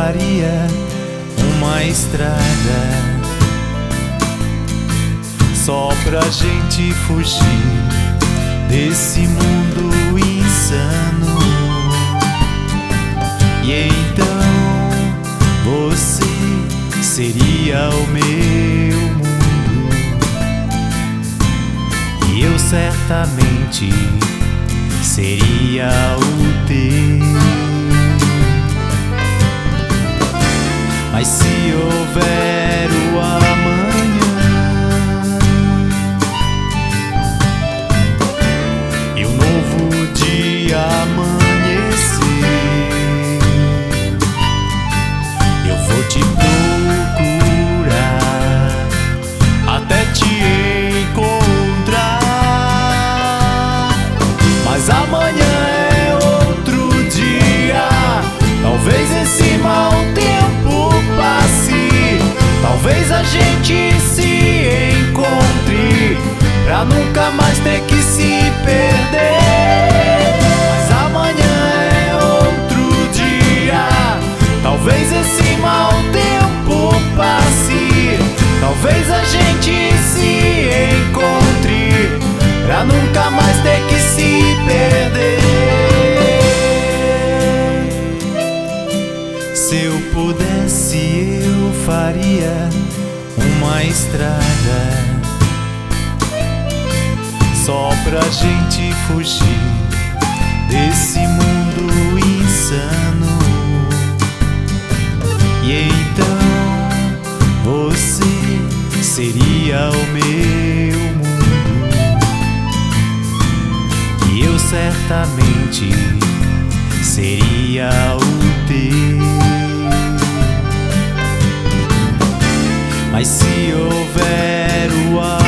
faria uma estrada só pra gente fugir desse mundo insano. E então você seria o meu mundo e eu certamente seria o teu. Mas se houver o amanhã e um novo dia amanhecer, eu vou te procurar até te encontrar. Mas amanhã é outro dia, talvez esse mau tempo passe, talvez a gente se encontre pra nunca mais ter que se perder. Mas amanhã é outro dia, talvez esse mau tempo passe, talvez a gente se encontre pra nunca mais ter que se perder. Se eu pudesse, eu faria uma estrada só pra gente fugir desse mundo insano. E então você seria o meu mundo e eu certamente seria o teu. Mas se houver o